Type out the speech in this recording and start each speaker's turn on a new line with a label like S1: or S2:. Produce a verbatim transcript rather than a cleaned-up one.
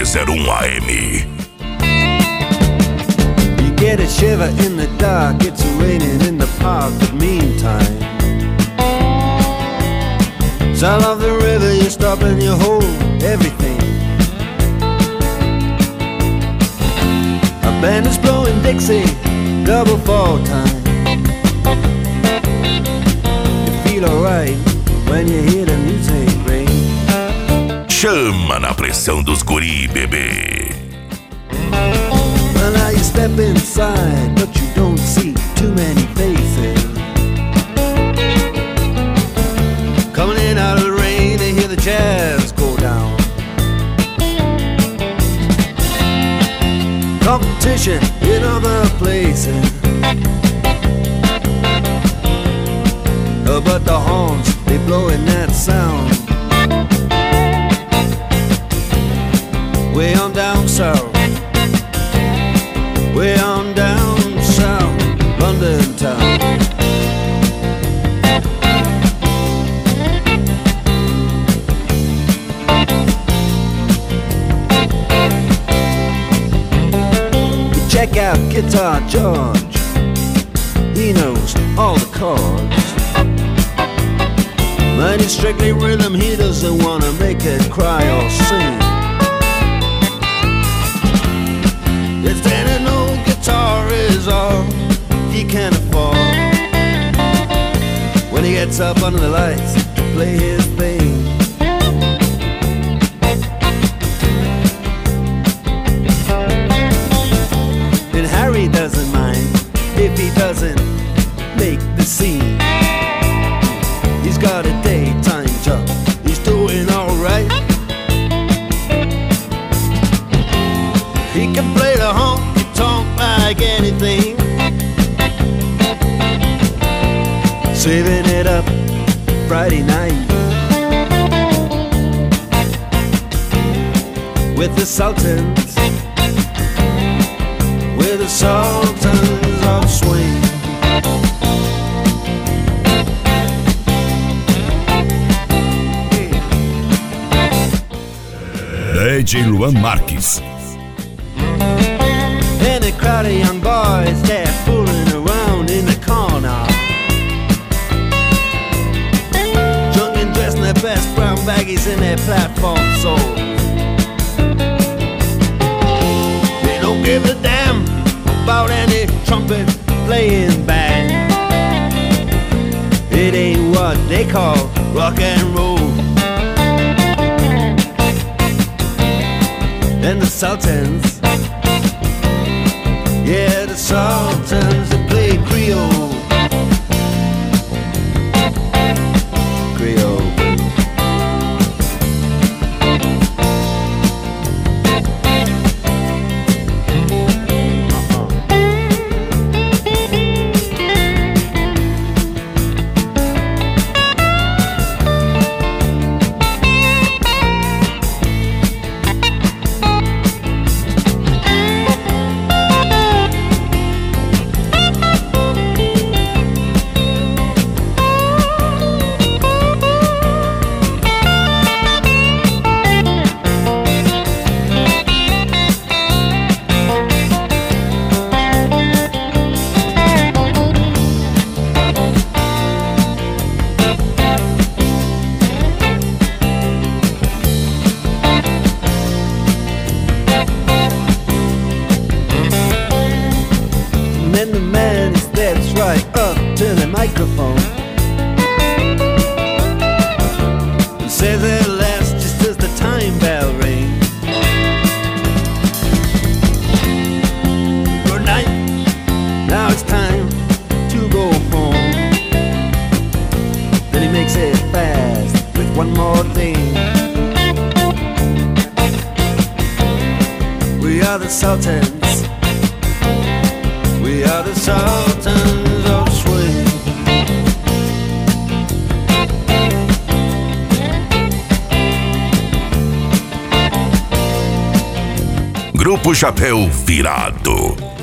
S1: zero um A M.
S2: You get a shiver in the dark, it's raining in the park, but meantime, sound of the river, you stop and you hold everything. A band is blowing Dixie, double fall time. You feel alright when you hear the music ring.
S1: Chama na pressão dos guri, bebê.
S2: Well, now you step inside, but you don't see too many faces. Coming in out of the rain, they hear the jazz go down. Competition in other places, uh, but the horns, they blowing that sound. Way on down south, way on down south, London town. Check out Guitar George, he knows all the chords. But it's strictly rhythm, he doesn't wanna make it cry or sing. If any old guitar is all he can afford, when he gets up under the lights to play his thing. Harry doesn't mind if he doesn't make the scene. He's got a daytime job, he's doing alright. He can play the honky-tonk like anything, saving it up Friday night with the Sultans, with the Sultans of Swing.
S1: D J Luan Marques.
S2: And a crowd of young boys, they're fooling around in the corner, drunk and dressed in their best brown baggies in their platform soles. They don't give a damn about any trumpet playing band. It ain't what they call rock and roll. And the Sultans, yeah, the Sultans, they play Creole. Creole. And the man steps right up to the microphone and says at last, just as the time bell rings, good night, now it's time to go home. Then he makes it fast with one more thing. We are the Sultans, we are the Sultans of Swing.
S1: Grupo Chapéu Virado.